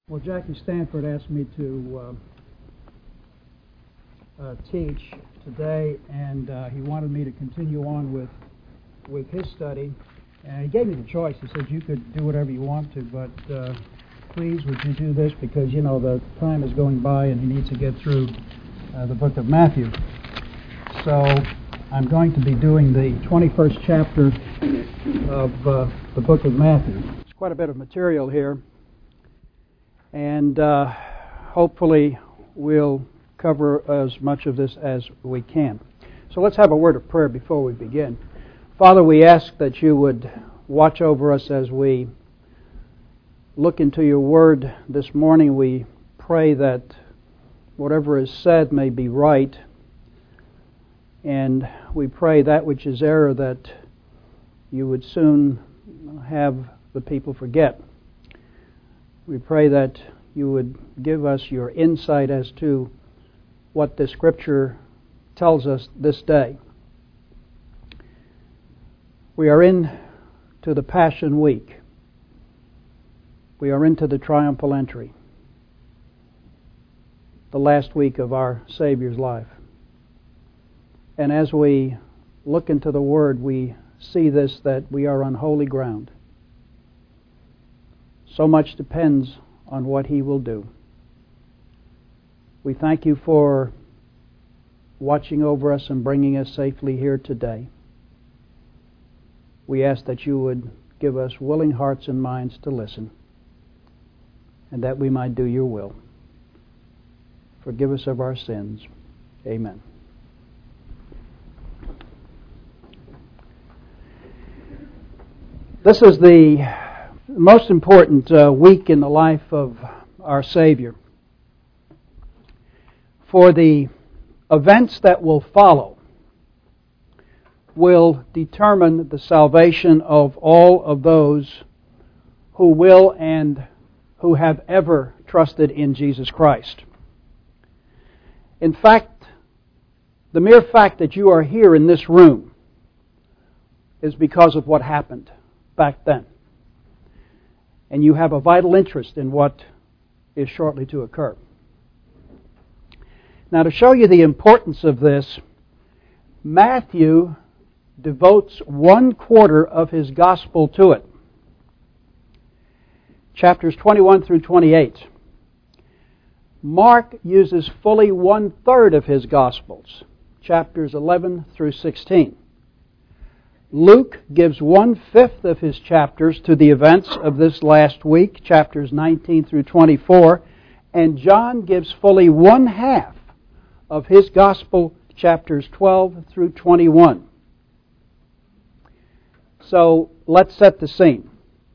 Well, Jackie Stanford asked me to teach today, and he wanted me to continue on with his study. And he gave me the choice. He said, you could do whatever you want to, but please would you do this, because, you know, the time is going by and he needs to get through the book of Matthew. So I'm going to be doing the 21st chapter of the book of Matthew. There's quite a bit of material here, and hopefully we'll cover as much of this as we can. So let's have a word of prayer before we begin. Father, we ask that you would watch over us as we look into your word this morning. We pray that whatever is said may be right, and we pray that which is error that you would soon have the people forget. We pray that you would give us your insight as to what the Scripture tells us this day. We are into the Passion Week. We are into the triumphal entry, the last week of our Savior's life. And as we look into the Word, we see this, that we are on holy ground. So much depends on what He will do. We thank you for watching over us and bringing us safely here today. We ask that you would give us willing hearts and minds to listen, and that we might do your will. Forgive us of our sins. Amen. This is the most important week in the life of our Savior. For the events that will follow will determine the salvation of all of those who will and who have ever trusted in Jesus Christ. In fact, the mere fact that you are here in this room is because of what happened back then. And you have a vital interest in what is shortly to occur. Now, to show you the importance of this, Matthew devotes 1/4 of his gospel to it. Chapters 21 through 28. Mark uses fully 1/3 of his gospels, chapters 11 through 16. Luke gives 1/5 of his chapters to the events of this last week, chapters 19 through 24, and John gives fully 1/2 of his gospel, chapters 12 through 21. So let's set the scene.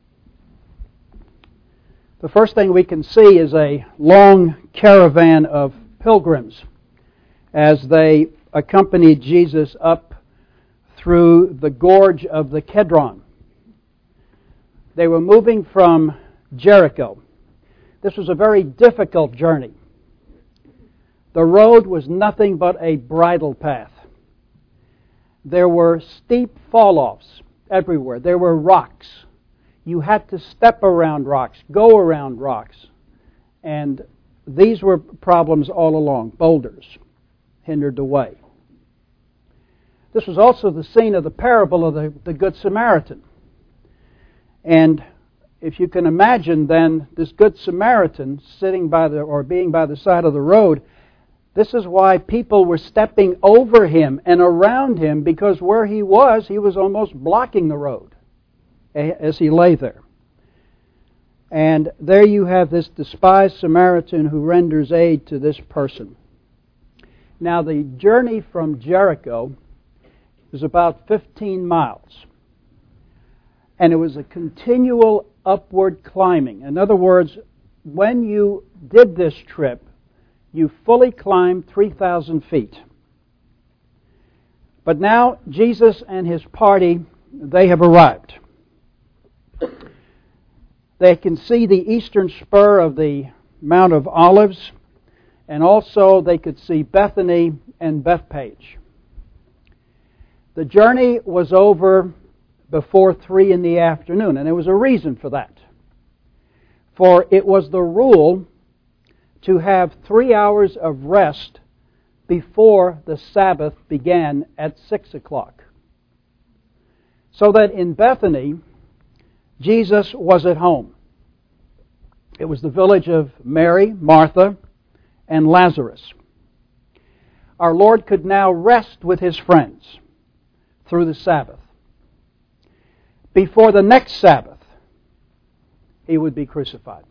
The first thing we can see is a long caravan of pilgrims as they accompanied Jesus up through the gorge of the Kedron. They were moving from Jericho. This was a very difficult journey. The road was nothing but a bridle path. There were steep fall-offs everywhere. There were rocks. You had to step around rocks, go around rocks. And these were problems all along. Boulders hindered the way. This was also the scene of the parable of the Good Samaritan. And if you can imagine then this Good Samaritan sitting being by the side of the road, this is why people were stepping over him and around him, because where he was almost blocking the road as he lay there. And there you have this despised Samaritan who renders aid to this person. Now the journey from Jericho is about 15 miles. And it was a continual upward climbing. In other words, when you did this trip, you fully climbed 3,000 feet. But now Jesus and his party, they have arrived. They can see the eastern spur of the Mount of Olives, and also they could see Bethany and Bethpage. The journey was over before 3 in the afternoon, and there was a reason for that. For it was the rule to have 3 hours of rest before the Sabbath began at 6 o'clock. So that in Bethany, Jesus was at home. It was the village of Mary, Martha, and Lazarus. Our Lord could now rest with His friends through the Sabbath. Before the next Sabbath, He would be crucified.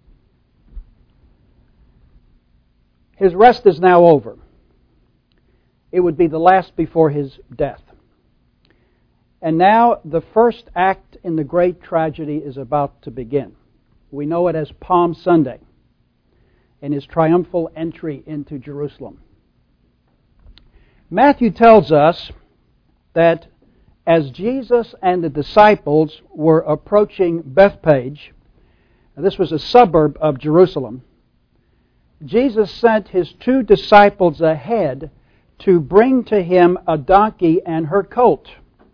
His rest is now over. It would be the last before His death. And now the first act in the great tragedy is about to begin. We know it as Palm Sunday and His triumphal entry into Jerusalem. Matthew tells us that as Jesus and the disciples were approaching Bethpage, this was a suburb of Jerusalem, Jesus sent His 2 disciples ahead to bring to Him a donkey and her colt.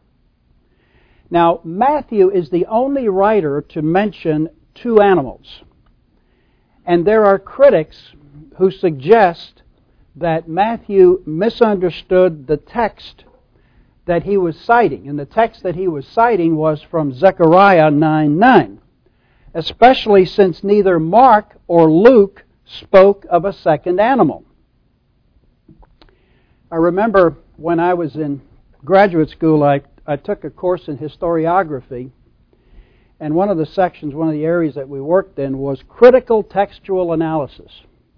Now, Matthew is the only writer to mention 2 animals. And there are critics who suggest that Matthew misunderstood the text that he was citing. And the text that he was citing was from Zechariah 9:9, especially since neither Mark or Luke spoke of a second animal. I remember when I was in graduate school, I took a course in historiography, and one of the areas that we worked in was critical textual analysis.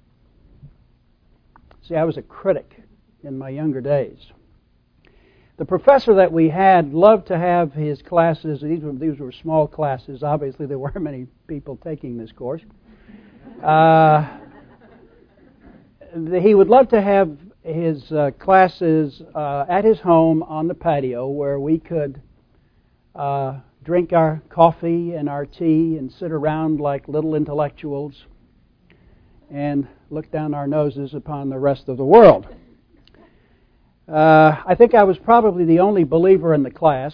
See, I was a critic in my younger days. The professor that we had loved to have his classes, these were small classes, obviously there weren't many people taking this course. He would love to have his classes at his home on the patio where we could drink our coffee and our tea and sit around like little intellectuals and look down our noses upon the rest of the world. I think I was probably the only believer in the class.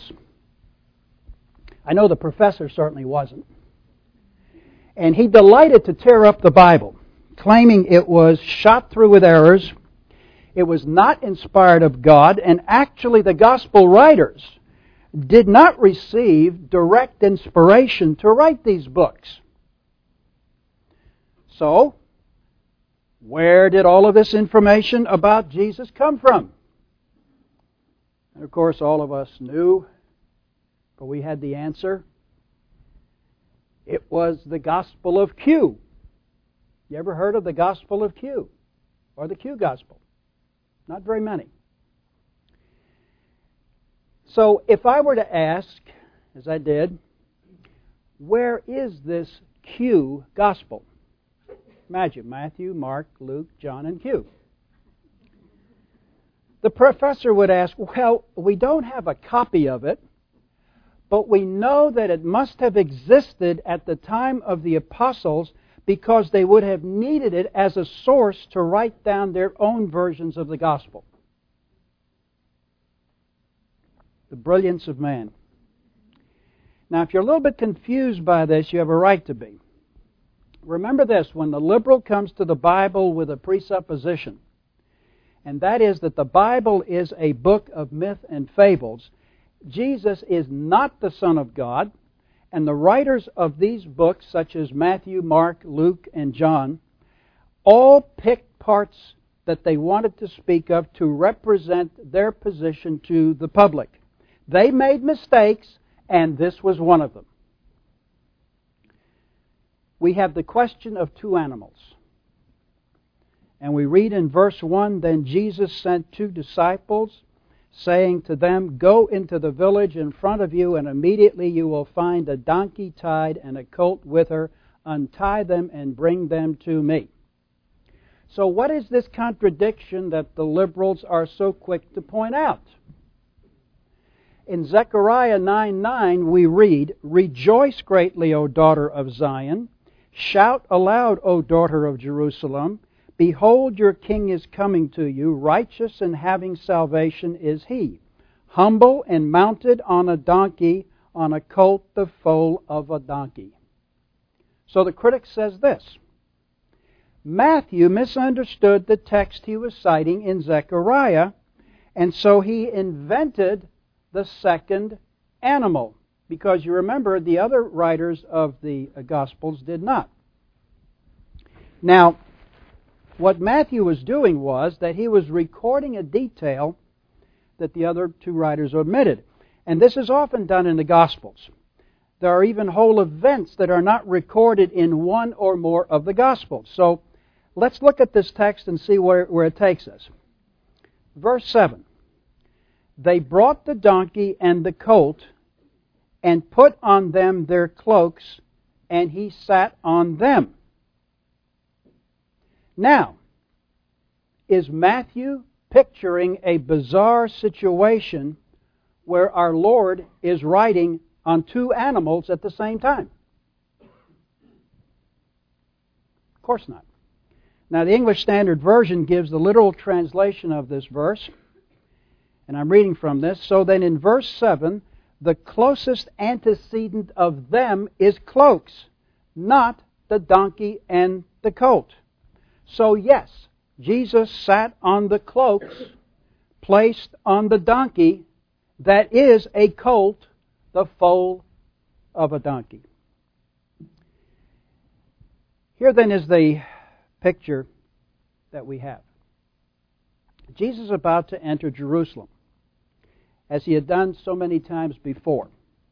I know the professor certainly wasn't. And he delighted to tear up the Bible, claiming it was shot through with errors, it was not inspired of God, and actually the gospel writers did not receive direct inspiration to write these books. So, where did all of this information about Jesus come from? And of course, all of us knew, but we had the answer. It was the Gospel of Q. You ever heard of the Gospel of Q? Or the Q Gospel? Not very many. So if I were to ask, as I did, where is this Q Gospel? Imagine Matthew, Mark, Luke, John, and Q. The professor would ask, well, we don't have a copy of it, but we know that it must have existed at the time of the apostles because they would have needed it as a source to write down their own versions of the gospel. The brilliance of man. Now, if you're a little bit confused by this, you have a right to be. Remember this, when the liberal comes to the Bible with a presupposition, and that is that the Bible is a book of myth and fables, Jesus is not the Son of God, and the writers of these books, such as Matthew, Mark, Luke, and John, all picked parts that they wanted to speak of to represent their position to the public. They made mistakes, and this was one of them. We have the question of 2 animals. And we read in verse 1, Then Jesus sent 2 disciples, saying to them, Go into the village in front of you, and immediately you will find a donkey tied and a colt with her. Untie them and bring them to me. So what is this contradiction that the liberals are so quick to point out? In Zechariah 9:9 we read, Rejoice greatly, O daughter of Zion. Shout aloud, O daughter of Jerusalem. Behold, your king is coming to you. Righteous and having salvation is he. Humble and mounted on a donkey, on a colt, the foal of a donkey. So the critic says this: Matthew misunderstood the text he was citing in Zechariah, and so he invented the second animal, because you remember the other writers of the Gospels did not. Now, what Matthew was doing was that he was recording a detail that the other two writers omitted. And this is often done in the Gospels. There are even whole events that are not recorded in one or more of the Gospels. So let's look at this text and see where it takes us. Verse 7. They brought the donkey and the colt and put on them their cloaks, and he sat on them. Now, is Matthew picturing a bizarre situation where our Lord is riding on two animals at the same time? Of course not. Now, the English Standard Version gives the literal translation of this verse, and I'm reading from this. So then in verse 7, the closest antecedent of them is cloaks, not the donkey and the colt. So yes, Jesus sat on the cloaks placed on the donkey that is a colt, the foal of a donkey. Here then is the picture that we have. Jesus is about to enter Jerusalem, as he had done so many times before.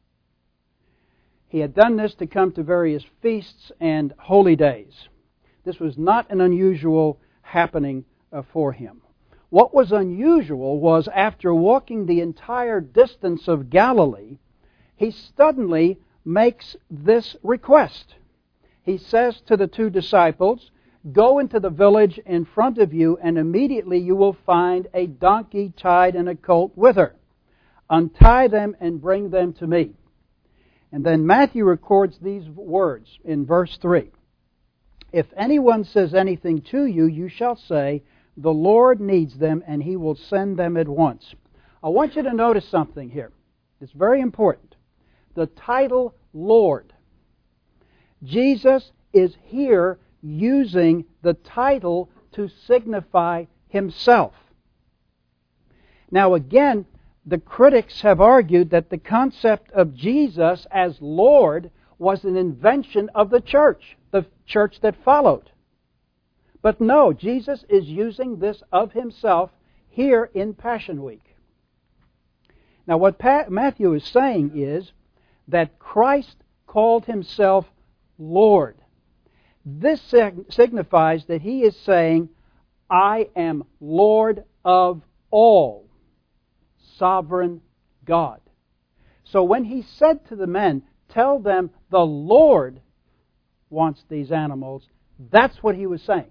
He had done this to come to various feasts and holy days. This was not an unusual happening for him. What was unusual was, after walking the entire distance of Galilee, he suddenly makes this request. He says to the two disciples, "Go into the village in front of you, and immediately you will find a donkey tied and a colt with her. Untie them and bring them to me." And then Matthew records these words in verse 3. "If anyone says anything to you, you shall say, 'The Lord needs them, and he will send them at once.'" I want you to notice something here. It's very important. The title Lord. Jesus is here using the title to signify himself. Now again, the critics have argued that the concept of Jesus as Lord was an invention of the church that followed. But no, Jesus is using this of himself here in Passion Week. Now what Matthew is saying is that Christ called himself Lord. This signifies that he is saying, "I am Lord of all, sovereign God." So when he said to the men, "Tell them the Lord wants these animals," that's what he was saying.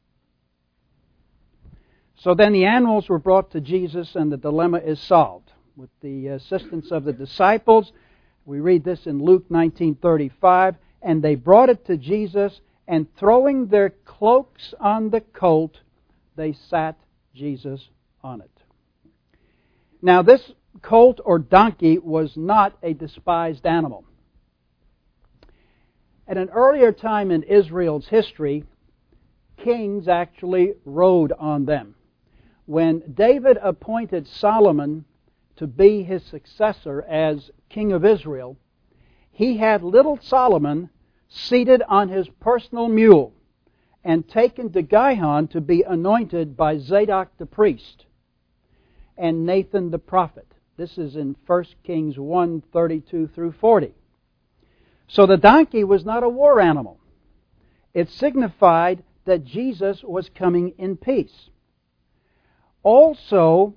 So then the animals were brought to Jesus, and the dilemma is solved. With the assistance of the disciples, we read this in Luke 19:35, "And they brought it to Jesus, and throwing their cloaks on the colt, they sat Jesus on it." Now this colt or donkey was not a despised animal. At an earlier time in Israel's history, kings actually rode on them. When David appointed Solomon to be his successor as king of Israel, he had little Solomon seated on his personal mule and taken to Gihon to be anointed by Zadok the priest and Nathan the prophet. This is in 1 Kings 1:32 through 40. So the donkey was not a war animal. It signified that Jesus was coming in peace. Also,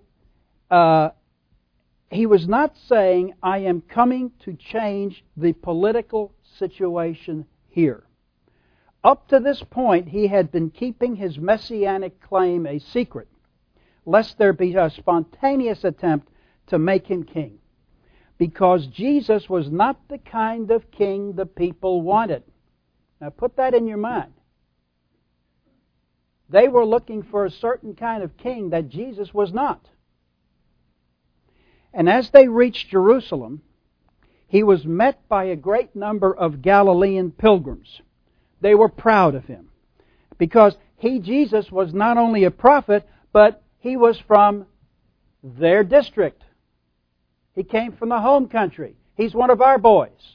he was not saying, "I am coming to change the political situation here." Up to this point, he had been keeping his messianic claim a secret, lest there be a spontaneous attempt to make him king. Because Jesus was not the kind of king the people wanted. Now put that in your mind. They were looking for a certain kind of king that Jesus was not. And as they reached Jerusalem, he was met by a great number of Galilean pilgrims. They were proud of him. Because he, Jesus, was not only a prophet, but he was from their district. He came from the home country. He's one of our boys.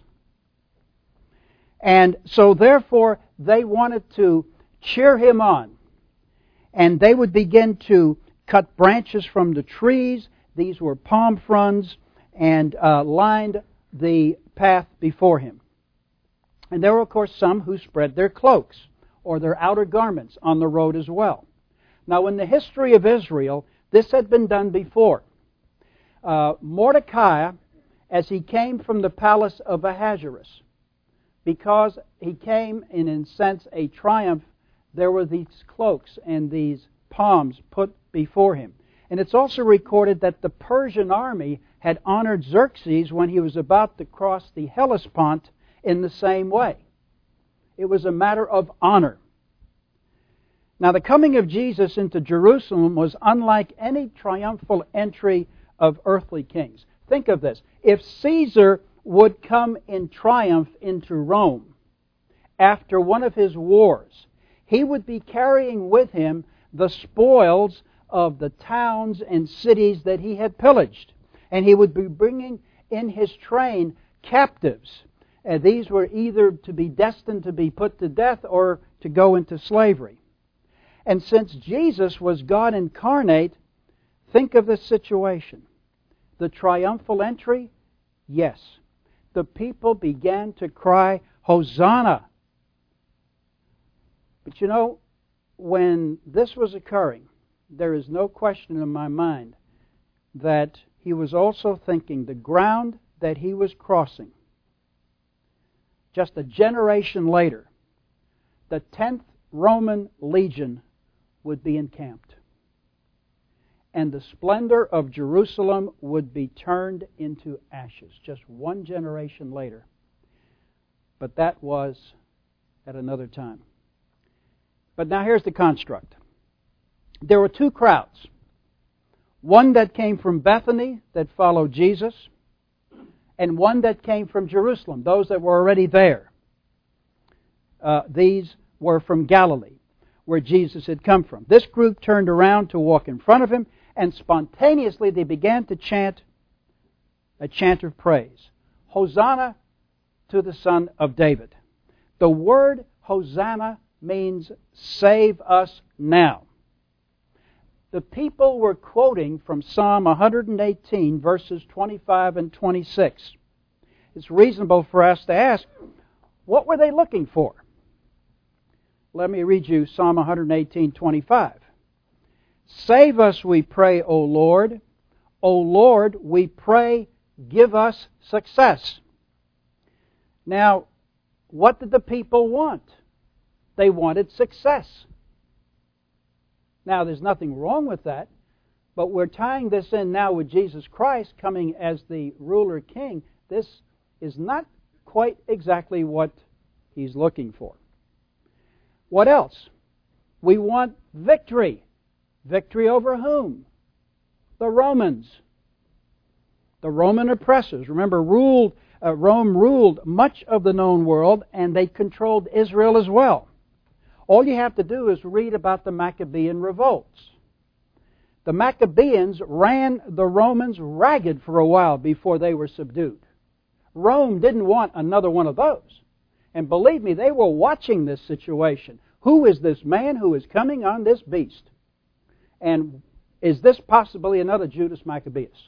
And so therefore, they wanted to cheer him on. And they would begin to cut branches from the trees. These were palm fronds, and lined the path before him. And there were, of course, some who spread their cloaks or their outer garments on the road as well. Now, in the history of Israel, this had been done before. Mordecai, as he came from the palace of Ahasuerus, because he came in a sense a triumph, there were these cloaks and these palms put before him. And it's also recorded that the Persian army had honored Xerxes when he was about to cross the Hellespont in the same way. It was a matter of honor. Now, the coming of Jesus into Jerusalem was unlike any triumphal entry of earthly kings. Think of this. If Caesar would come in triumph into Rome after one of his wars, he would be carrying with him the spoils of the towns and cities that he had pillaged. And he would be bringing in his train captives. These were either to be destined to be put to death or to go into slavery. And since Jesus was God incarnate, think of this situation. The triumphal entry, yes. The people began to cry, Hosanna! But you know, when this was occurring, there is no question in my mind that he was also thinking the ground that he was crossing, just a generation later, the 10th Roman legion would be encamped. And the splendor of Jerusalem would be turned into ashes, just one generation later. But that was at another time. But now here's the construct. There were two crowds. One that came from Bethany that followed Jesus, and one that came from Jerusalem, those that were already there. These were from Galilee, where Jesus had come from. This group turned around to walk in front of him, and spontaneously they began to chant a chant of praise. Hosanna to the Son of David. The word Hosanna means save us now. The people were quoting from Psalm 118, verses 25 and 26. It's reasonable for us to ask, what were they looking for? Let me read you Psalm 118, 25. Save us, we pray, O Lord. O Lord, we pray, give us success. Now, what did the people want? They wanted success. Now, there's nothing wrong with that, but we're tying this in now with Jesus Christ coming as the ruler king. This is not quite exactly what he's looking for. What else? We want victory. Victory over whom? The Romans. The Roman oppressors. Remember, Rome ruled much of the known world, and they controlled Israel as well. All you have to do is read about the Maccabean revolts. The Maccabeans ran the Romans ragged for a while before they were subdued. Rome didn't want another one of those. And believe me, they were watching this situation. Who is this man who is coming on this beast? And is this possibly another Judas Maccabeus?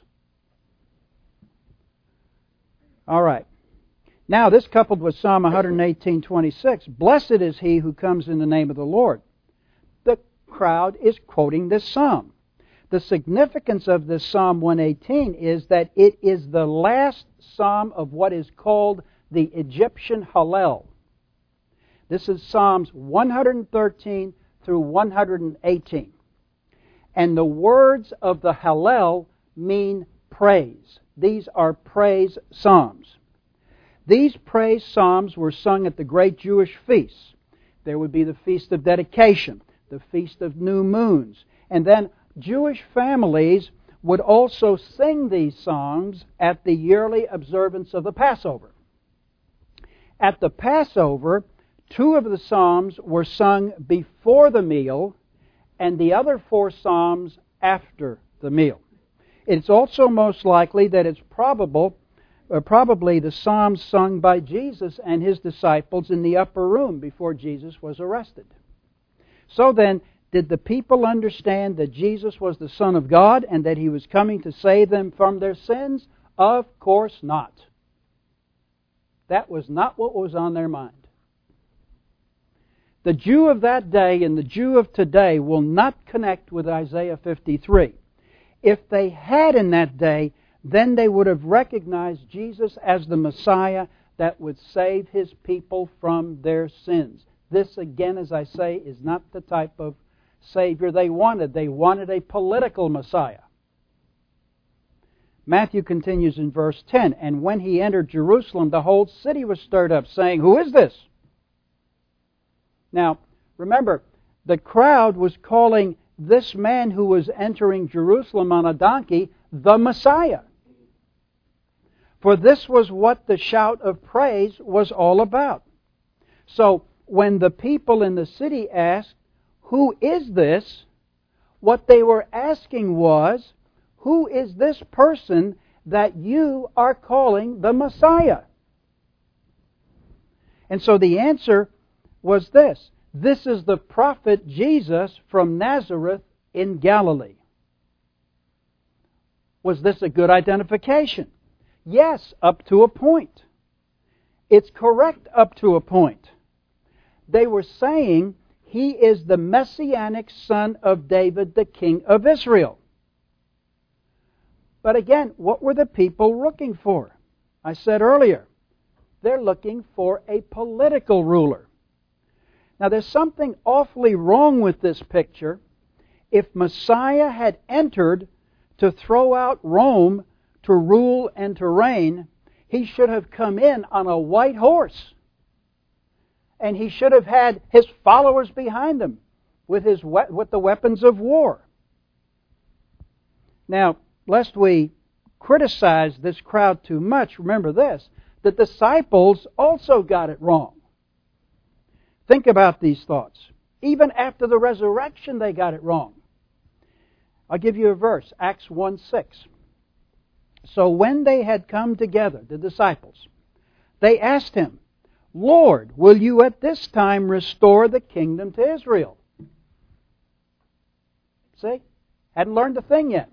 All right. Now, this coupled with Psalm 118:26, blessed is he who comes in the name of the Lord. The crowd is quoting this psalm. The significance of this Psalm 118 is that it is the last psalm of what is called the Egyptian Hallel. This is Psalms 113 through 118. And the words of the Hallel mean praise. These are praise psalms. These praise psalms were sung at the great Jewish feasts. There would be the Feast of Dedication, the Feast of New Moons. And then Jewish families would also sing these songs at the yearly observance of the Passover. At the Passover, 2 of the psalms were sung before the meal, and the other 4 psalms after the meal. It's also most likely that it's probably the psalms sung by Jesus and his disciples in the upper room before Jesus was arrested. So then, did the people understand that Jesus was the Son of God and that he was coming to save them from their sins? Of course not. That was not what was on their mind. The Jew of that day and the Jew of today will not connect with Isaiah 53. If they had in that day, then they would have recognized Jesus as the Messiah that would save his people from their sins. This, again, as I say, is not the type of Savior they wanted. They wanted a political Messiah. Matthew continues in verse 10, "And when he entered Jerusalem, the whole city was stirred up, saying, 'Who is this?'" Now, remember, the crowd was calling this man who was entering Jerusalem on a donkey the Messiah. For this was what the shout of praise was all about. So, when the people in the city asked, "Who is this?" what they were asking was, "Who is this person that you are calling the Messiah?" And so the answer was this: this is the prophet Jesus from Nazareth in Galilee. Was this a good identification? Yes, up to a point. It's correct up to a point. They were saying he is the Messianic son of David, the king of Israel. But again, what were the people looking for? I said earlier, they're looking for a political ruler. Now, there's something awfully wrong with this picture. If Messiah had entered to throw out Rome, to rule and to reign, he should have come in on a white horse. And he should have had his followers behind him with the weapons of war. Now, lest we criticize this crowd too much, remember this: the disciples also got it wrong. Think about these thoughts. Even after the resurrection, they got it wrong. I'll give you a verse, Acts 1:6. "So when they had come together, the disciples, they asked him, 'Lord, will you at this time restore the kingdom to Israel?'" See? Hadn't learned a thing yet.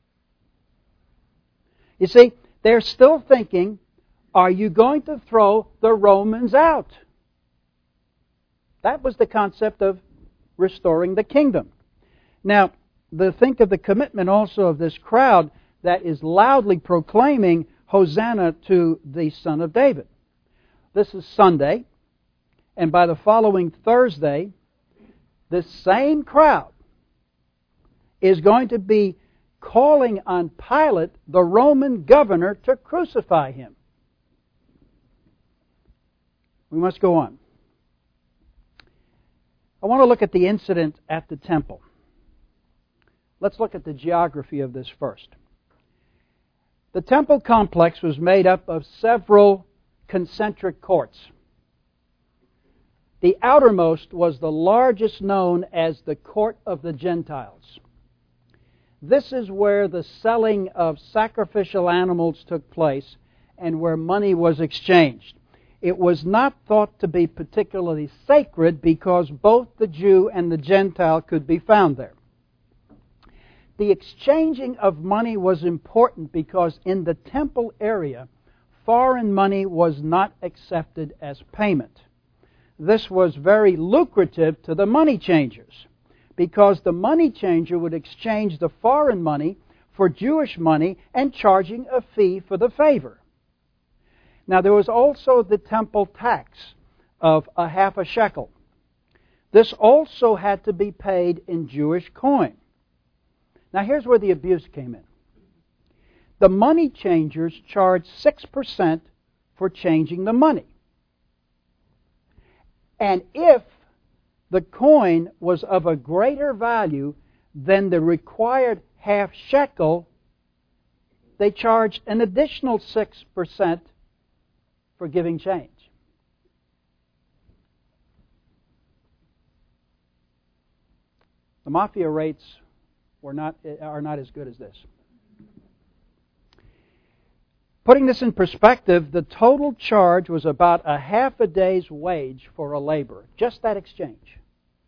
You see, they're still thinking, are you going to throw the Romans out? That was the concept of restoring the kingdom. Now, think of the commitment also of this crowd that is loudly proclaiming Hosanna to the Son of David. This is Sunday, and by the following Thursday, this same crowd is going to be calling on Pilate, the Roman governor, to crucify him. We must go on. I want to look at the incident at the temple. Let's look at the geography of this first. The temple complex was made up of several concentric courts. The outermost was the largest, known as the Court of the Gentiles. This is where the selling of sacrificial animals took place and where money was exchanged. It was not thought to be particularly sacred because both the Jew and the Gentile could be found there. The exchanging of money was important because in the temple area, foreign money was not accepted as payment. This was very lucrative to the money changers because the money changer would exchange the foreign money for Jewish money and charging a fee for the favor. Now, there was also the temple tax of a half a shekel. This also had to be paid in Jewish coin. Now, here's where the abuse came in. The money changers charged 6% for changing the money. And if the coin was of a greater value than the required half shekel, they charged an additional 6% for giving change. The mafia rates are not as good as this. Putting this in perspective, the total charge was about a half a day's wage for a laborer, just that exchange.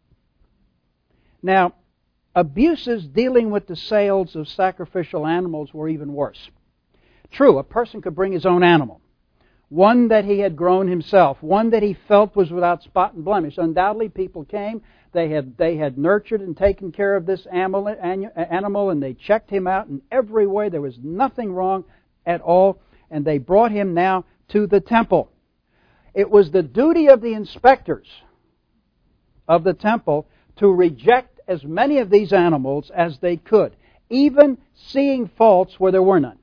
Now, abuses dealing with the sales of sacrificial animals were even worse. True, a person could bring his own animal, one that he had grown himself, one that he felt was without spot and blemish. Undoubtedly, people came, they had nurtured and taken care of this animal, and they checked him out in every way. There was nothing wrong at all, and they brought him now to the temple. It was the duty of the inspectors of the temple to reject as many of these animals as they could, even seeing faults where there were none.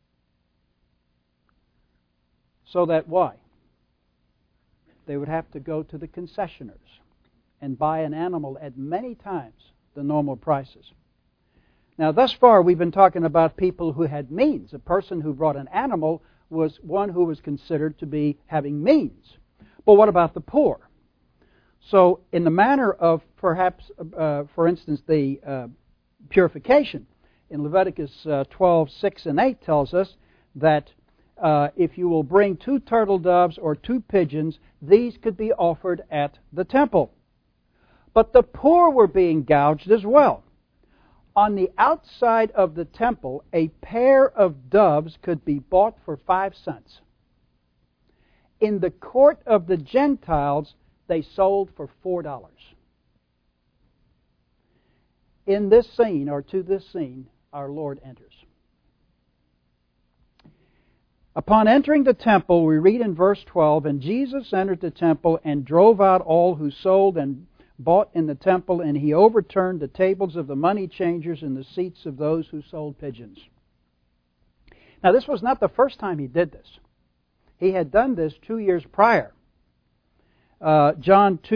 So that why? They would have to go to the concessioners and buy an animal at many times the normal prices. Now, thus far, we've been talking about people who had means. A person who brought an animal was one who was considered to be having means. But what about the poor? So, in the manner of perhaps, for instance, the purification, in Leviticus 12, 6 and 8 tells us that if you will bring 2 turtle doves or 2 pigeons, these could be offered at the temple. But the poor were being gouged as well. On the outside of the temple, a pair of doves could be bought for 5 cents. In the court of the Gentiles, they sold for $4. In this scene, or to this scene, our Lord enters. Upon entering the temple, we read in verse 12, "And Jesus entered the temple and drove out all who sold and bought in the temple, and he overturned the tables of the money changers and the seats of those who sold pigeons." Now, this was not the first time he did this. He had done this 2 years prior. John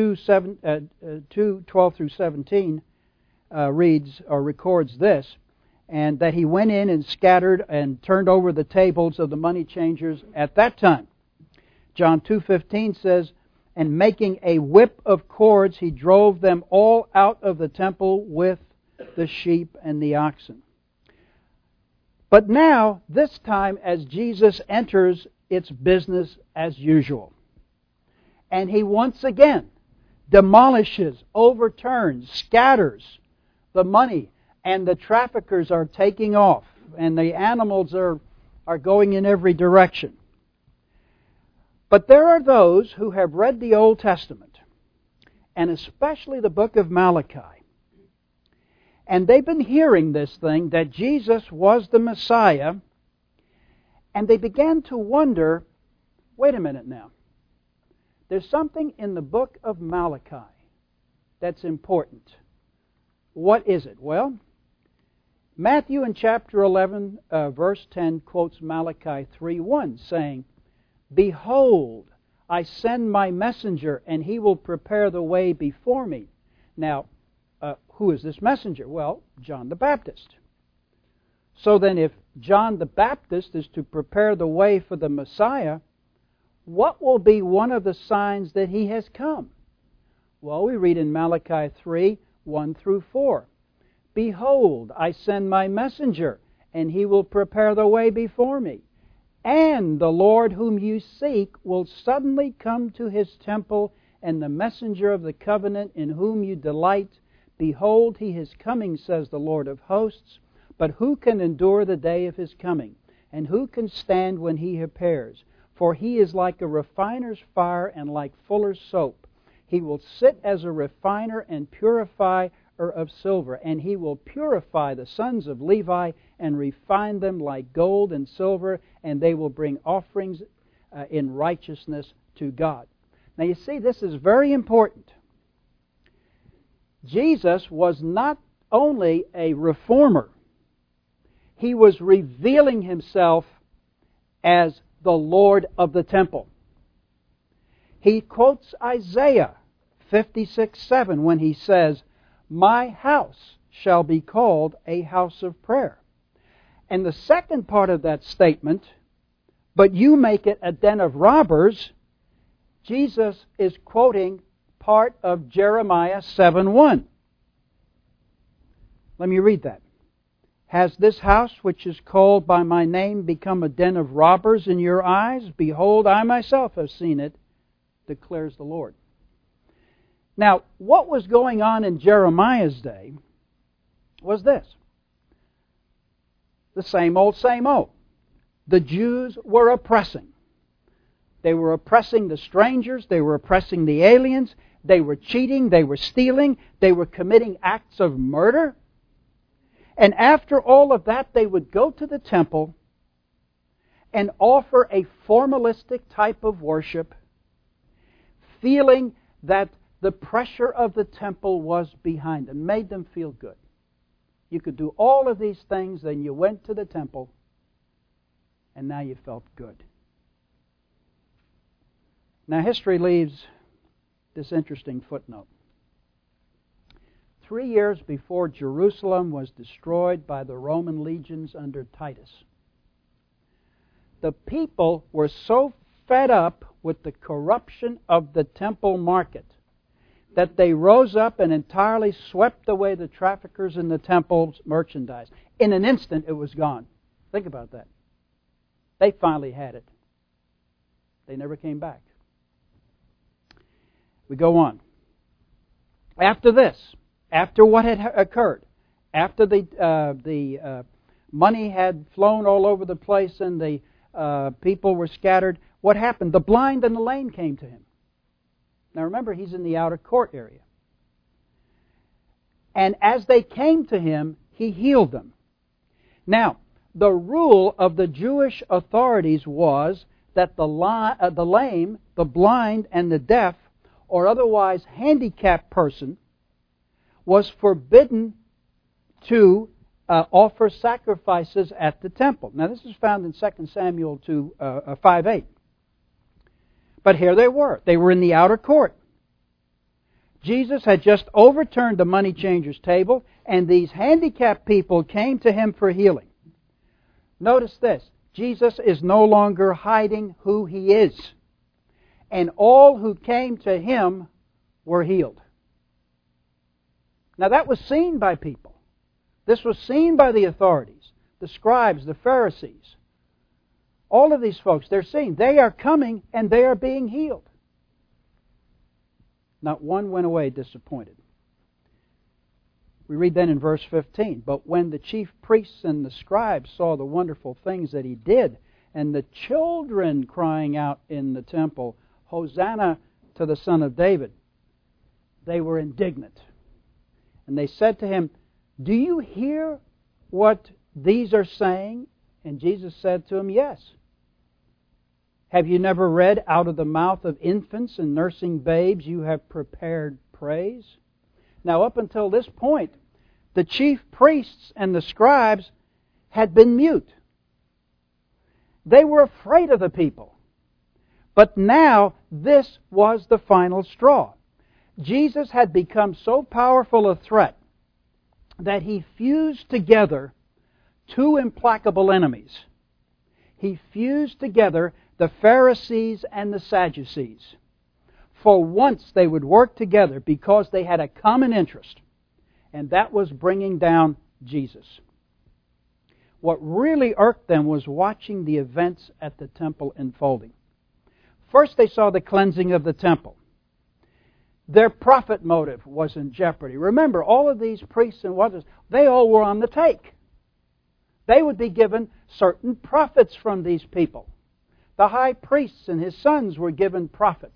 2:12 through 17 reads or records this, and that he went in and scattered and turned over the tables of the money changers at that time. John 2:15 says, "And making a whip of cords, he drove them all out of the temple with the sheep and the oxen." But now, this time, as Jesus enters, it's business as usual. And he once again demolishes, overturns, scatters the money, and the traffickers are taking off, and the animals are going in every direction. But there are those who have read the Old Testament, and especially the book of Malachi, and they've been hearing this thing, that Jesus was the Messiah, and they began to wonder, wait a minute now, there's something in the book of Malachi that's important. What is it? Well, Matthew in chapter 11, verse 10 quotes Malachi 3:1, saying, "Behold, I send my messenger, and he will prepare the way before me." Now, who is this messenger? Well, John the Baptist. So then, if John the Baptist is to prepare the way for the Messiah, what will be one of the signs that he has come? Well, we read in Malachi 3:1 through 4. "Behold, I send my messenger, and he will prepare the way before me. And the Lord whom you seek will suddenly come to his temple, and the messenger of the covenant in whom you delight. Behold, he is coming, says the Lord of hosts. But who can endure the day of his coming? And who can stand when he appears? For he is like a refiner's fire and like fuller's soap. He will sit as a refiner and purifier of silver, and he will purify the sons of Levi and refine them like gold and silver, and they will bring offerings in righteousness to God." Now you see, this is very important. Jesus was not only a reformer, he was revealing himself as the Lord of the temple. He quotes Isaiah 56:7 when he says, "My house shall be called a house of prayer." And the second part of that statement, "But you make it a den of robbers," Jesus is quoting part of Jeremiah 7:1. Let me read that. Has this house, which is called by my name, become a den of robbers in your eyes? Behold, I myself have seen it, declares the Lord. Now, what was going on in Jeremiah's day was this. The same old, same old. The Jews were oppressing. They were oppressing the strangers. They were oppressing the aliens. They were cheating. They were stealing. They were committing acts of murder. And after all of that, they would go to the temple and offer a formalistic type of worship, feeling that the pressure of the temple was behind them, made them feel good. You could do all of these things, then you went to the temple, and now you felt good. Now, history leaves this interesting footnote. 3 years before Jerusalem was destroyed by the Roman legions under Titus, the people were so fed up with the corruption of the temple market that they rose up and entirely swept away the traffickers in the temple's merchandise. In an instant, it was gone. Think about that. They finally had it. They never came back. We go on. After this, after what had occurred, after the money had flown all over the place and the people were scattered, what happened? The blind and the lame came to him. Now remember, he's in the outer court area. And as they came to him, he healed them. Now, the rule of the Jewish authorities was that the lame, the blind, and the deaf, or otherwise handicapped person, was forbidden to offer sacrifices at the temple. Now, this is found in 2 Samuel 5:8. But here they were. They were in the outer court. Jesus had just overturned the money changer's table, and these handicapped people came to him for healing. Notice this. Jesus is no longer hiding who he is. And all who came to him were healed. Now that was seen by people. This was seen by the authorities, the scribes, the Pharisees. All of these folks, they're seeing. They are coming and they are being healed. Not one went away disappointed. We read then in verse 15, but when the chief priests and the scribes saw the wonderful things that he did, and the children crying out in the temple, Hosanna to the Son of David, they were indignant. And they said to him, do you hear what these are saying? And Jesus said to them, yes. Have you never read, out of the mouth of infants and nursing babes you have prepared praise? Now up until this point, the chief priests and the scribes had been mute. They were afraid of the people. But now this was the final straw. Jesus had become so powerful a threat that he fused together two implacable enemies. He fused together the Pharisees and the Sadducees. For once they would work together because they had a common interest, and that was bringing down Jesus. What really irked them was watching the events at the temple unfolding. First they saw the cleansing of the temple. Their profit motive was in jeopardy. Remember, all of these priests and wonders, they all were on the take. They would be given certain profits from these people. The high priests and his sons were given profits.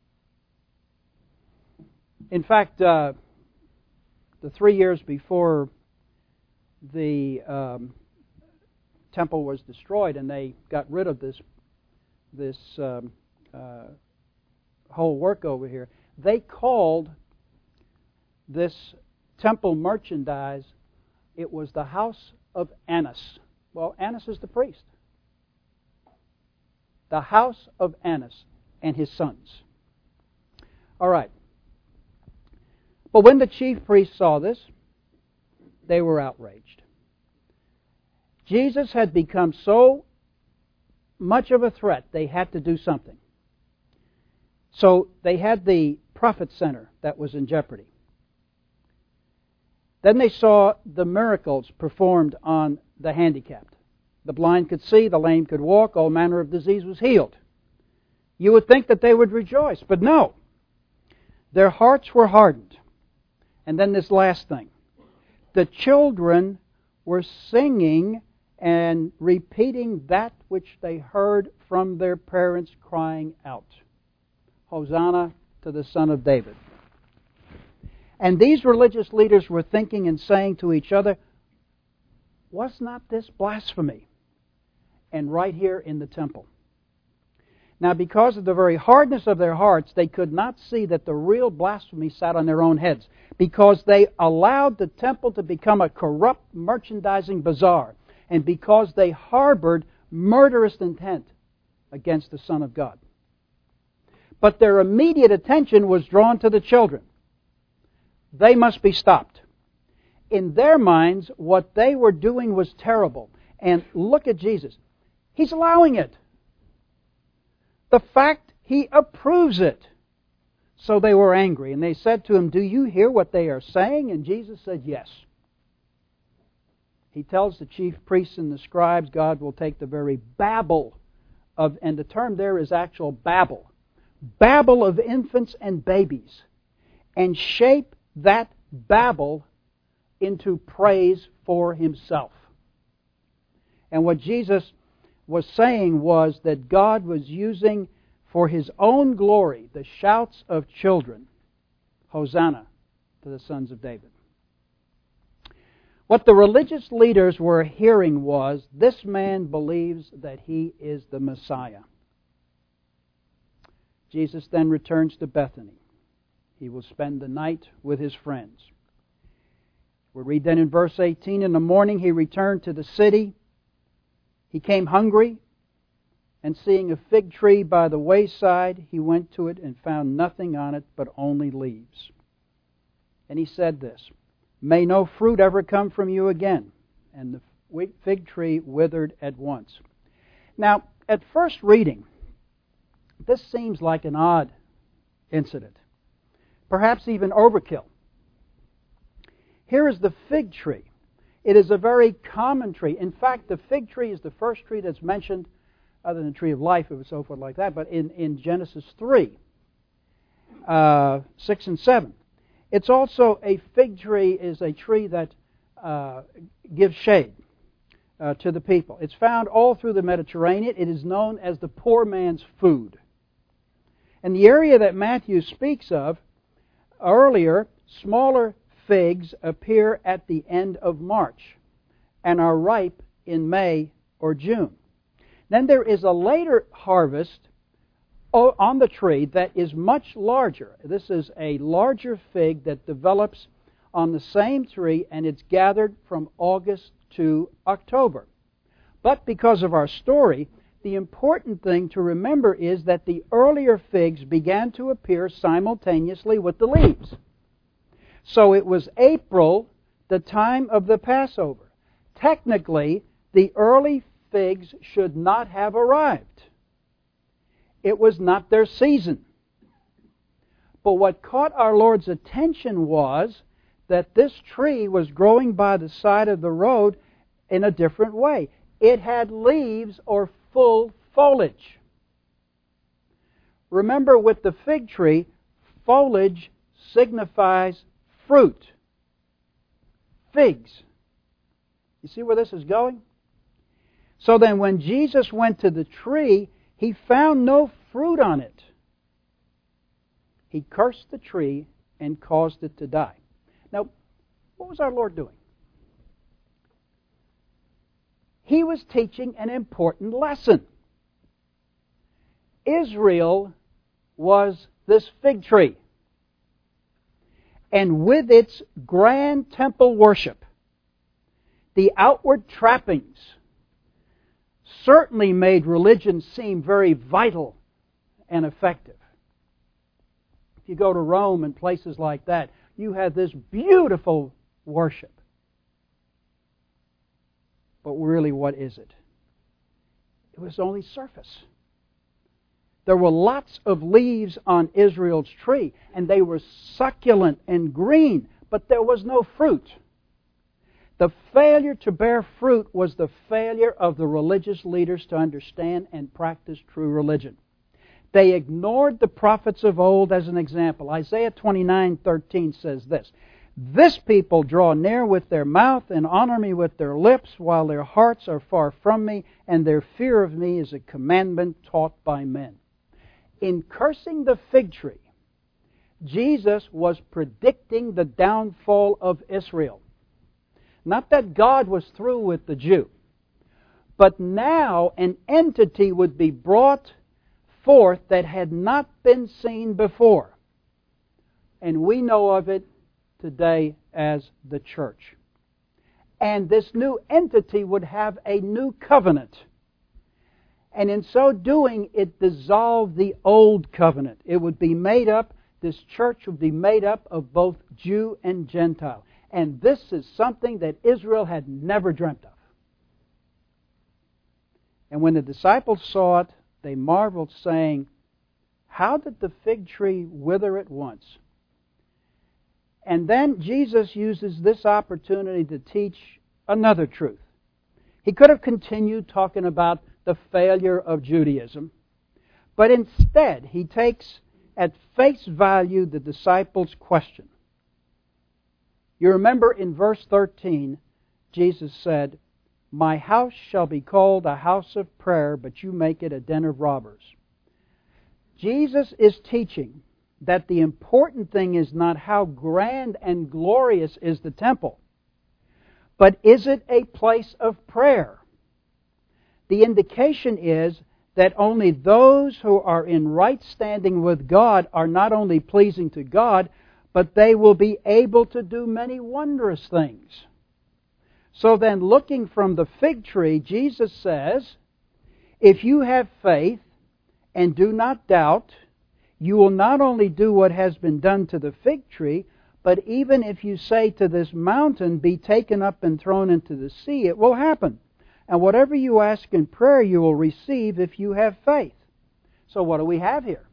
In fact, the 3 years before the temple was destroyed and they got rid of this whole work over here, they called this temple merchandise, it was the house of Annas. Well, Annas is the priest. The house of Annas and his sons. All right. But when the chief priests saw this, they were outraged. Jesus had become so much of a threat, they had to do something. So they had the profit center that was in jeopardy. Then they saw the miracles performed on the handicapped. The blind could see, the lame could walk, all manner of disease was healed. You would think that they would rejoice, but no. Their hearts were hardened. And then this last thing. The children were singing and repeating that which they heard from their parents crying out. Hosanna to the Son of David. And these religious leaders were thinking and saying to each other, was not this blasphemy? And right here in the temple. Now, because of the very hardness of their hearts, they could not see that the real blasphemy sat on their own heads, because they allowed the temple to become a corrupt merchandising bazaar, and because they harbored murderous intent against the Son of God. But their immediate attention was drawn to the children. They must be stopped. In their minds, what they were doing was terrible. And look at Jesus. He's allowing it. The fact, He approves it. So they were angry, and they said to Him, do you hear what they are saying? And Jesus said, yes. He tells the chief priests and the scribes God will take the very babble of, and the term there is actual babble of infants and babies, and shape that babble into praise for Himself. And what Jesus was saying was that God was using for His own glory the shouts of children. Hosanna to the sons of David. What the religious leaders were hearing was, this man believes that he is the Messiah. Jesus then returns to Bethany. He will spend the night with His friends. We read then in verse 18, in the morning He returned to the city. He came hungry, and seeing a fig tree by the wayside, He went to it and found nothing on it but only leaves. And He said this, may no fruit ever come from you again. And the fig tree withered at once. Now, at first reading, this seems like an odd incident. Perhaps even overkill. Here is the fig tree. It is a very common tree. In fact, the fig tree is the first tree that's mentioned, other than the tree of life, it was so forth like that, but in Genesis 3, 6 and 7. It's also a fig tree is a tree that gives shade to the people. It's found all through the Mediterranean. It is known as the poor man's food. And the area that Matthew speaks of earlier, smaller figs appear at the end of March and are ripe in May or June. Then there is a later harvest on the tree that is much larger. This is a larger fig that develops on the same tree, and it's gathered from August to October. But because of our story, the important thing to remember is that the earlier figs began to appear simultaneously with the leaves. So it was April, the time of the Passover. Technically, the early figs should not have arrived. It was not their season. But what caught our Lord's attention was that this tree was growing by the side of the road in a different way. It had leaves or full foliage. Remember, with the fig tree, foliage signifies fruit. Figs. You see where this is going? So then when Jesus went to the tree, He found no fruit on it. He cursed the tree and caused it to die. Now, what was our Lord doing? He was teaching an important lesson. Israel was this fig tree. And with its grand temple worship, the outward trappings certainly made religion seem very vital and effective. If you go to Rome and places like that, you have this beautiful worship. But really, what is it? It was only surface. There were lots of leaves on Israel's tree, and they were succulent and green, but there was no fruit. The failure to bear fruit was the failure of the religious leaders to understand and practice true religion. They ignored the prophets of old as an example. Isaiah 29:13 says this, "This people draw near with their mouth and honor me with their lips, while their hearts are far from me, and their fear of me is a commandment taught by men." In cursing the fig tree, Jesus was predicting the downfall of Israel. Not that God was through with the Jew, but now an entity would be brought forth that had not been seen before. And we know of it today as the church. And this new entity would have a new covenant. And in so doing, it dissolved the old covenant. It would be made up, this church would be made up of both Jew and Gentile. And this is something that Israel had never dreamt of. And when the disciples saw it, they marveled, saying, "How did the fig tree wither at once?" And then Jesus uses this opportunity to teach another truth. He could have continued talking about the failure of Judaism, but instead he takes at face value the disciples' question. You remember in verse 13, Jesus said, "My house shall be called a house of prayer, but you make it a den of robbers." Jesus is teaching that the important thing is not how grand and glorious is the temple, but is it a place of prayer? The indication is that only those who are in right standing with God are not only pleasing to God, but they will be able to do many wondrous things. So then, looking from the fig tree, Jesus says, if you have faith and do not doubt, you will not only do what has been done to the fig tree, but even if you say to this mountain, be taken up and thrown into the sea, it will happen. And whatever you ask in prayer, you will receive if you have faith. So what do we have here?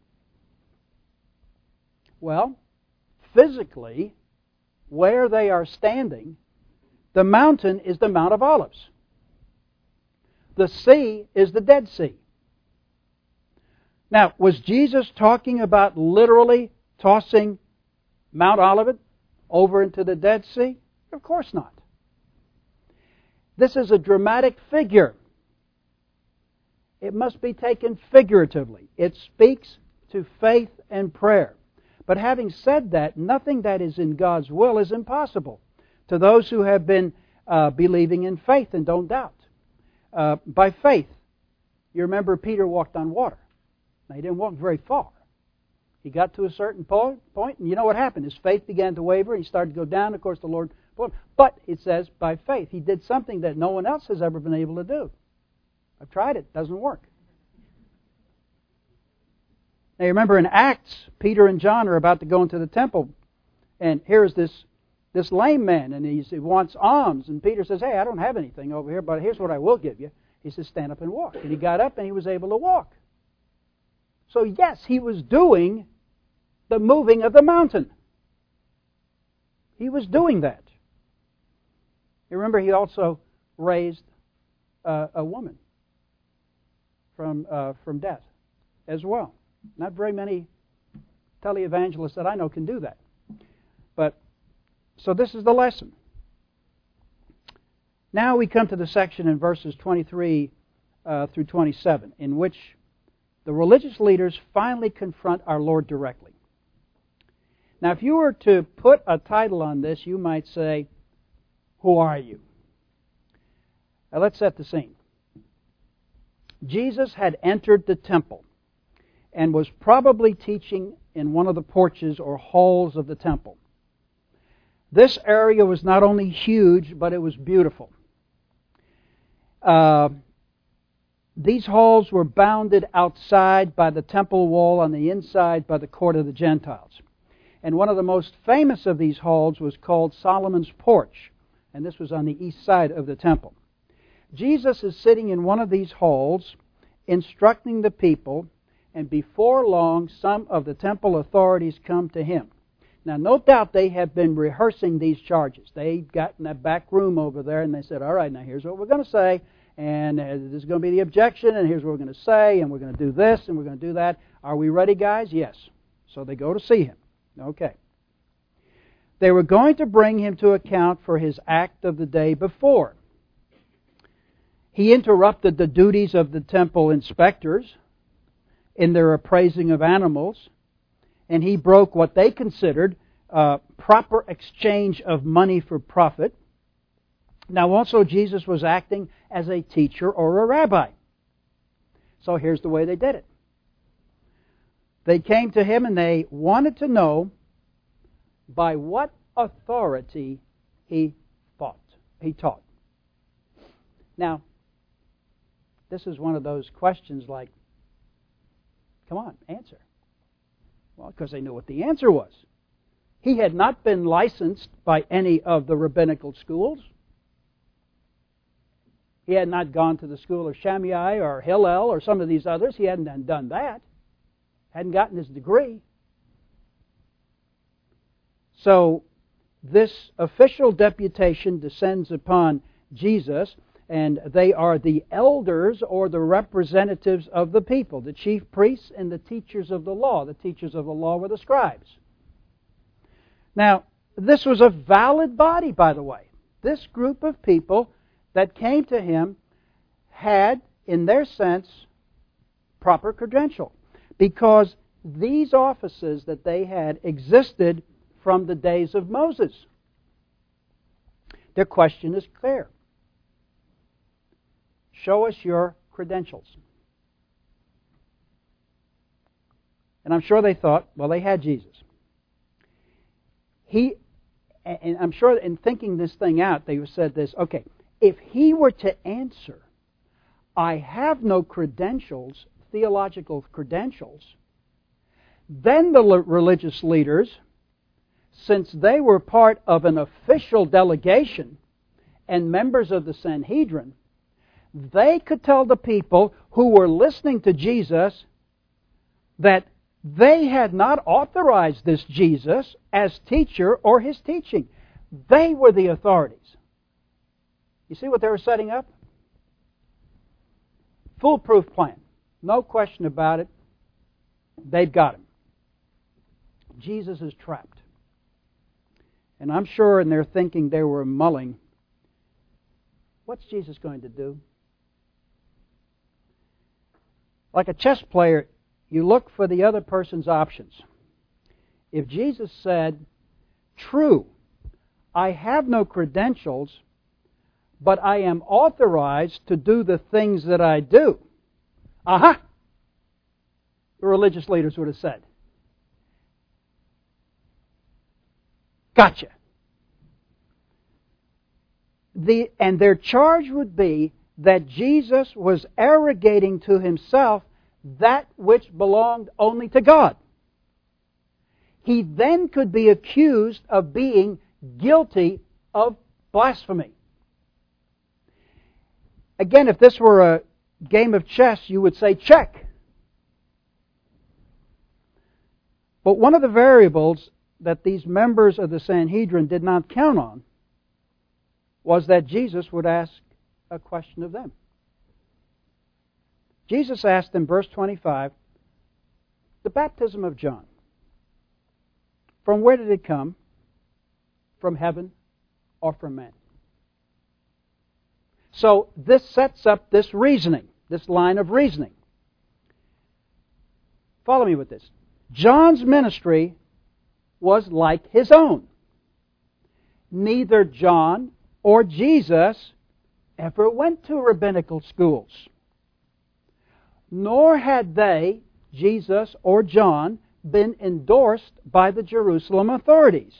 Well, physically, where they are standing, the mountain is the Mount of Olives. The sea is the Dead Sea. Now, was Jesus talking about literally tossing Mount Olivet over into the Dead Sea? Of course not. This is a dramatic figure. It must be taken figuratively. It speaks to faith and prayer. But having said that, nothing that is in God's will is impossible to those who have been believing in faith and don't doubt. By faith, you remember Peter walked on water. Now, he didn't walk very far. He got to a certain point, and you know what happened? His faith began to waver, and he started to go down. Of course, the Lord pulled him. But it says, by faith, he did something that no one else has ever been able to do. I've tried it. It doesn't work. Now, you remember in Acts, Peter and John are about to go into the temple, and here's this lame man, and he wants alms. And Peter says, hey, I don't have anything over here, but here's what I will give you. He says, stand up and walk. And he got up, and he was able to walk. So yes, he was doing the moving of the mountain. He was doing that. You remember he also raised a woman from death as well. Not very many televangelists that I know can do that. But so this is the lesson. Now we come to the section in verses 23 through 27 in which the religious leaders finally confront our Lord directly. Now, if you were to put a title on this, you might say, who are you? Now, let's set the scene. Jesus had entered the temple and was probably teaching in one of the porches or halls of the temple. This area was not only huge, but it was beautiful. These halls were bounded outside by the temple wall, on the inside by the court of the Gentiles. And one of the most famous of these halls was called Solomon's Porch, and this was on the east side of the temple. Jesus is sitting in one of these halls, instructing the people, and before long, some of the temple authorities come to him. Now, no doubt they have been rehearsing these charges. They got in that back room over there and they said, all right, now here's what we're going to say, and this is going to be the objection, and here's what we're going to say, and we're going to do this, and we're going to do that. Are we ready, guys? Yes. So they go to see him. Okay. They were going to bring him to account for his act of the day before. He interrupted the duties of the temple inspectors in their appraising of animals, and he broke what they considered proper exchange of money for profit. Now also Jesus was acting as a teacher or a rabbi. So here's the way they did it. They came to him and they wanted to know by what authority he taught. Now, this is one of those questions like, come on, answer. Well, because they knew what the answer was. He had not been licensed by any of the rabbinical schools. He had not gone to the school of Shammai or Hillel or some of these others. He hadn't done that. Hadn't gotten his degree. So this official deputation descends upon Jesus, and they are the elders or the representatives of the people, the chief priests and the teachers of the law. The teachers of the law were the scribes. Now, this was a valid body, by the way. This group of people that came to him had, in their sense, proper credential, because these offices that they had existed from the days of Moses. Their question is clear. Show us your credentials. And I'm sure they thought, well, they had Jesus. And I'm sure in thinking this thing out, they said this, okay, if he were to answer, I have no credentials, theological credentials, then the religious leaders, since they were part of an official delegation and members of the Sanhedrin, they could tell the people who were listening to Jesus that they had not authorized this Jesus as teacher or his teaching. They were the authorities. You see what they were setting up? Foolproof plan. No question about it. They've got him. Jesus is trapped. And I'm sure in their thinking they were mulling, what's Jesus going to do? Like a chess player, you look for the other person's options. If Jesus said, true, I have no credentials, but I am authorized to do the things that I do. Aha! The religious leaders would have said. Gotcha. And their charge would be that Jesus was arrogating to himself that which belonged only to God. He then could be accused of being guilty of blasphemy. Again, if this were a game of chess, you would say check. But one of the variables that these members of the Sanhedrin did not count on was that Jesus would ask a question of them. Jesus asked in verse 25, the baptism of John, from where did it come? From heaven or from man? So this sets up this reasoning, this line of reasoning. Follow me with this. John's ministry was like his own. Neither John or Jesus ever went to rabbinical schools. Nor had they, Jesus or John, been endorsed by the Jerusalem authorities.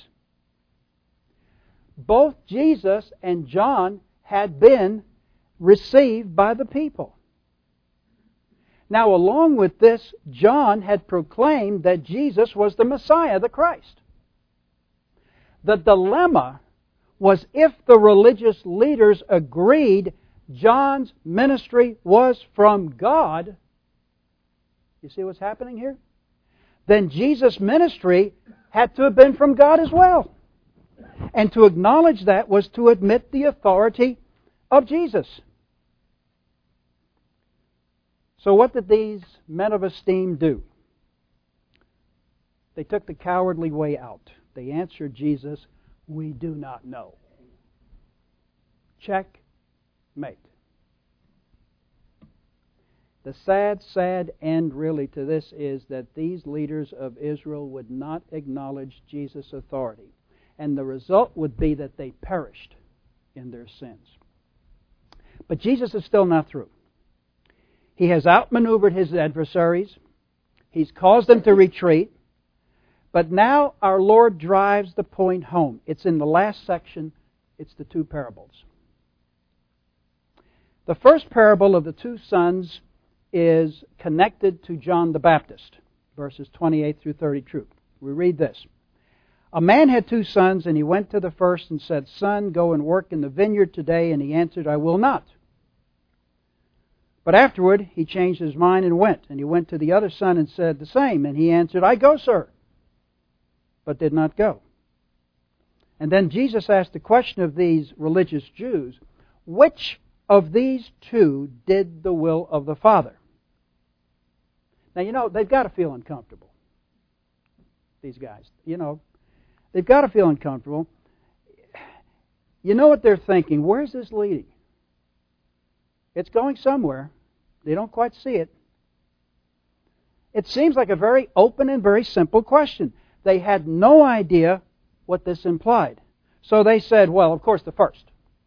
Both Jesus and John had been received by the people. Now, along with this, John had proclaimed that Jesus was the Messiah, the Christ. The dilemma was if the religious leaders agreed John's ministry was from God. You see what's happening here? Then Jesus' ministry had to have been from God as well. And to acknowledge that was to admit the authority of Jesus. So what did these men of esteem do? They took the cowardly way out. They answered Jesus, "We do not know." Checkmate. The sad end really to this is that these leaders of Israel would not acknowledge Jesus' authority. And the result would be that they perished in their sins. But Jesus is still not through. He has outmaneuvered his adversaries. He's caused them to retreat. But now our Lord drives the point home. It's in the last section. It's the two parables. The first parable of the two sons is connected to John the Baptist, verses 28 through 32. We read this. A man had two sons, and he went to the first and said, "Son, go and work in the vineyard today." And he answered, "I will not." But afterward he changed his mind and went. And he went to the other son and said the same. And he answered, "I go, sir," but did not go. And then Jesus asked the question of these religious Jews, which of these two did the will of the Father? Now, they've got to feel uncomfortable. These guys, they've got to feel uncomfortable. You know what they're thinking? Where's this leading? It's going somewhere. They don't quite see it. It seems like a very open and very simple question. They had no idea what this implied. So they said, well, of course, the first.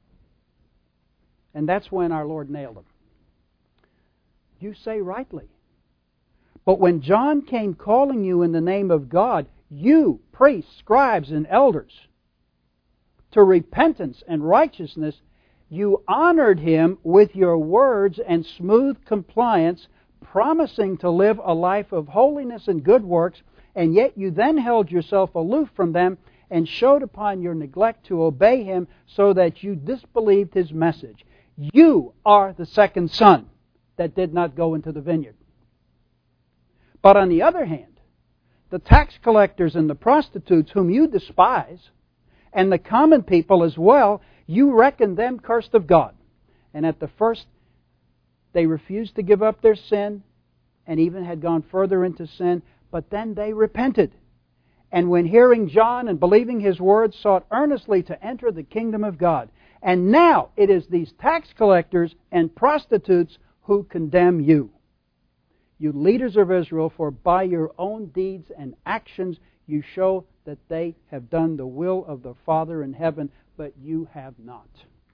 And that's when our Lord nailed them. You say rightly. But when John came calling you in the name of God, you, priests, scribes, and elders, to repentance and righteousness, you honored him with your words and smooth compliance, promising to live a life of holiness and good works, and yet you then held yourself aloof from them and showed upon your neglect to obey him so that you disbelieved his message. You are the second son that did not go into the vineyard. But on the other hand, the tax collectors and the prostitutes whom you despise, and the common people as well, you reckon them cursed of God. And at the first, they refused to give up their sin and even had gone further into sin, but then they repented. And when hearing John and believing his words, sought earnestly to enter the kingdom of God. And now it is these tax collectors and prostitutes who condemn you. You leaders of Israel, for by your own deeds and actions you show that they have done the will of the Father in heaven, but you have not.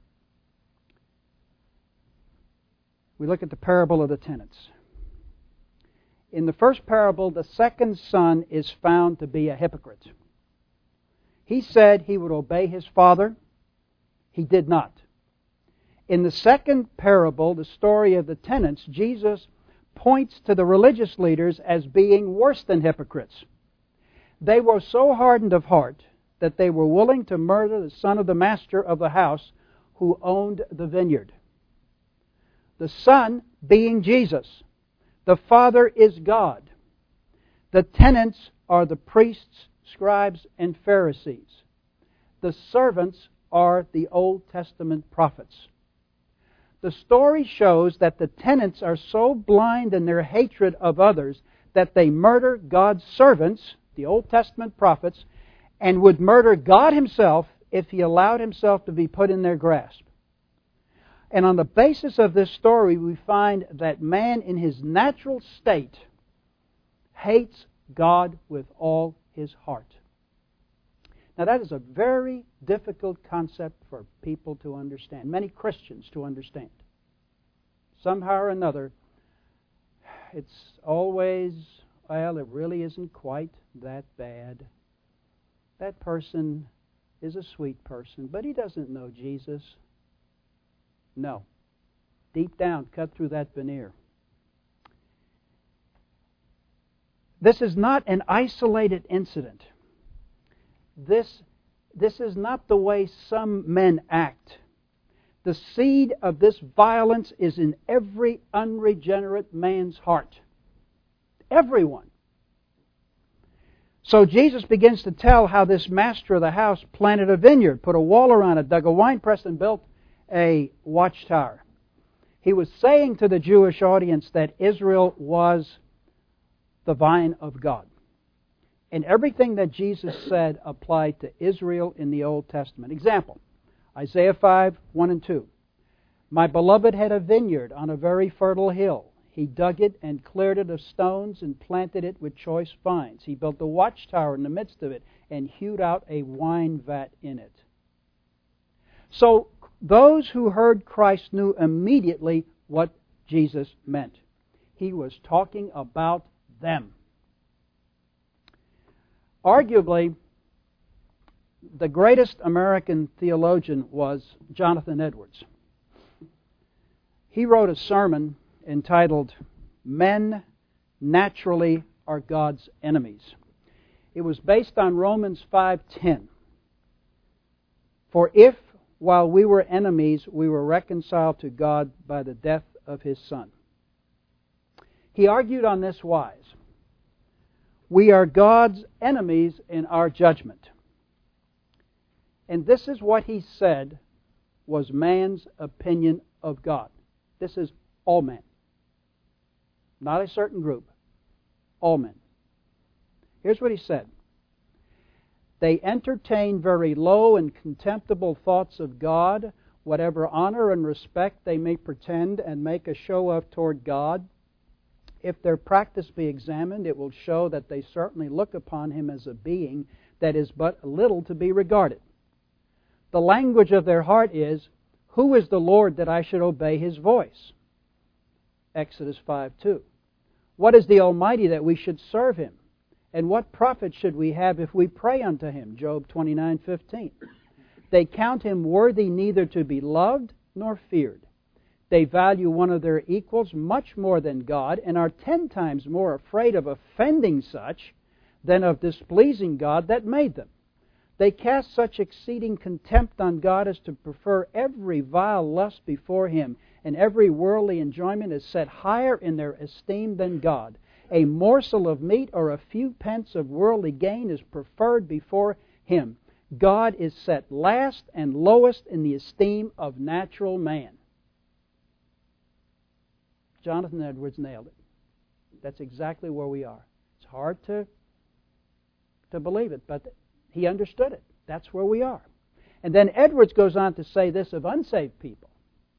We look at the parable of the tenants. In the first parable, the second son is found to be a hypocrite. He said he would obey his father. He did not. In the second parable, the story of the tenants, Jesus points to the religious leaders as being worse than hypocrites. They were so hardened of heart that they were willing to murder the son of the master of the house who owned the vineyard. The son being Jesus. The Father is God. The tenants are the priests, scribes, and Pharisees. The servants are the Old Testament prophets. The story shows that the tenants are so blind in their hatred of others that they murder God's servants, the Old Testament prophets, and would murder God himself if he allowed himself to be put in their grasp. And on the basis of this story, we find that man in his natural state hates God with all his heart. Now that is a very difficult concept for people to understand, many Christians to understand. Somehow or another, it's always, well, it really isn't quite that bad. That person is a sweet person, but he doesn't know Jesus. No. Deep down, cut through that veneer. This is not an isolated incident. This is not the way some men act. The seed of this violence is in every unregenerate man's heart. Everyone. So Jesus begins to tell how this master of the house planted a vineyard, put a wall around it, dug a winepress, and built a watchtower. He was saying to the Jewish audience that Israel was the vine of God. And everything that Jesus said applied to Israel in the Old Testament. Example, Isaiah 5, 1 and 2. My beloved had a vineyard on a very fertile hill. He dug it and cleared it of stones and planted it with choice vines. He built a watchtower in the midst of it and hewed out a wine vat in it. So those who heard Christ knew immediately what Jesus meant. He was talking about them. Arguably, the greatest American theologian was Jonathan Edwards. He wrote a sermon entitled, Men Naturally Are God's Enemies. It was based on Romans 5:10. For if, while we were enemies, we were reconciled to God by the death of His Son. He argued on this wise. We are God's enemies in our judgment. And this is what he said was man's opinion of God. This is all men. Not a certain group. All men. Here's what he said. They entertain very low and contemptible thoughts of God, whatever honor and respect they may pretend and make a show of toward God. If their practice be examined, it will show that they certainly look upon Him as a being that is but little to be regarded. The language of their heart is, who is the Lord that I should obey His voice? Exodus 5:2. What is the Almighty that we should serve Him? And what profit should we have if we pray unto Him? Job 29:15. They count Him worthy neither to be loved nor feared. They value one of their equals much more than God and are 10 times more afraid of offending such than of displeasing God that made them. They cast such exceeding contempt on God as to prefer every vile lust before Him, and every worldly enjoyment is set higher in their esteem than God. A morsel of meat or a few pence of worldly gain is preferred before Him. God is set last and lowest in the esteem of natural man. Jonathan Edwards nailed it. That's exactly where we are. It's hard to believe it, but he understood it. That's where we are. And then Edwards goes on to say this of unsaved people.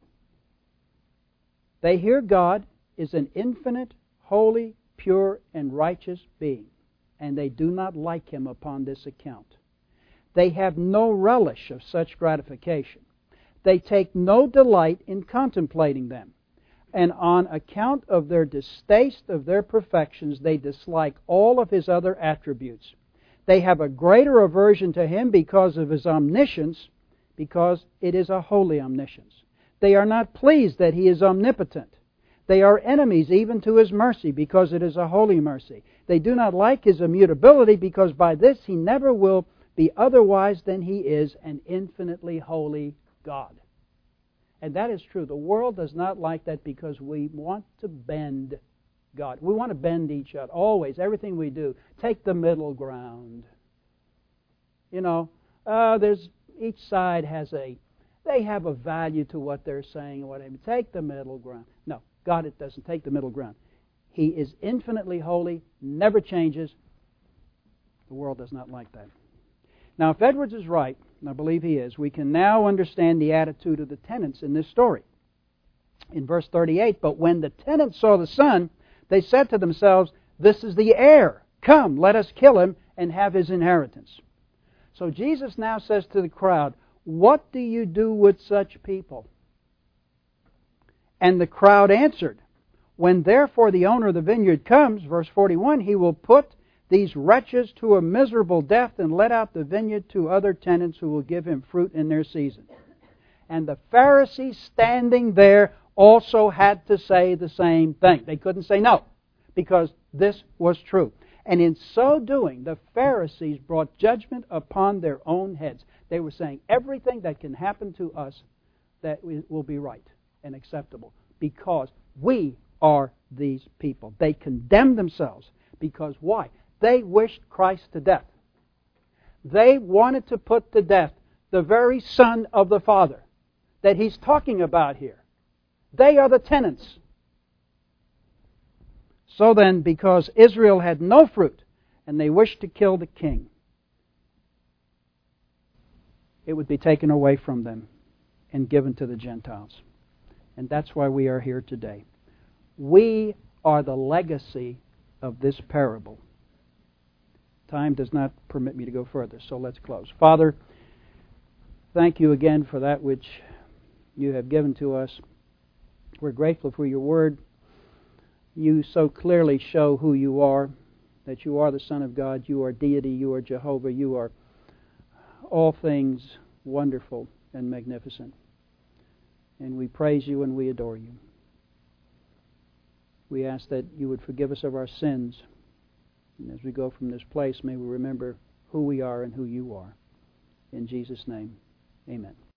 They hear God is an infinite, holy, pure, and righteous being, and they do not like Him upon this account. They have no relish of such gratification. They take no delight in contemplating them. And on account of their distaste of their perfections, they dislike all of His other attributes. They have a greater aversion to Him because of His omniscience, because it is a holy omniscience. They are not pleased that He is omnipotent. They are enemies even to His mercy, because it is a holy mercy. They do not like His immutability, because by this He never will be otherwise than He is, an infinitely holy God. And that is true. The world does not like that because we want to bend God. We want to bend each other. Always. Everything we do. Take the middle ground. You know, each side they have a value to what they're saying. Whatever. Take the middle ground. No, God it doesn't take the middle ground. He is infinitely holy, never changes. The world does not like that. Now, if Edwards is right, and I believe he is, we can now understand the attitude of the tenants in this story. In verse 38, but when the tenants saw the son, they said to themselves, this is the heir. Come, let us kill him and have his inheritance. So Jesus now says to the crowd, what do you do with such people? And the crowd answered, when therefore the owner of the vineyard comes, verse 41, he will put these wretches to a miserable death and let out the vineyard to other tenants who will give him fruit in their season. And the Pharisees standing there also had to say the same thing. They couldn't say no, because this was true. And in so doing, the Pharisees brought judgment upon their own heads. They were saying everything that can happen to us that will be right and acceptable, because we are these people. They condemn themselves because why? They wished Christ to death. They wanted to put to death the very Son of the Father that he's talking about here. They are the tenants. So then, because Israel had no fruit, and they wished to kill the king, it would be taken away from them and given to the Gentiles. And that's why we are here today. We are the legacy of this parable. Time does not permit me to go further, so let's close. Father, thank you again for that which you have given to us. We're grateful for your word. You so clearly show who you are, that you are the Son of God, you are deity, you are Jehovah, you are all things wonderful and magnificent. And we praise you and we adore you. We ask that you would forgive us of our sins. And as we go from this place, may we remember who we are and who you are. In Jesus' name, amen.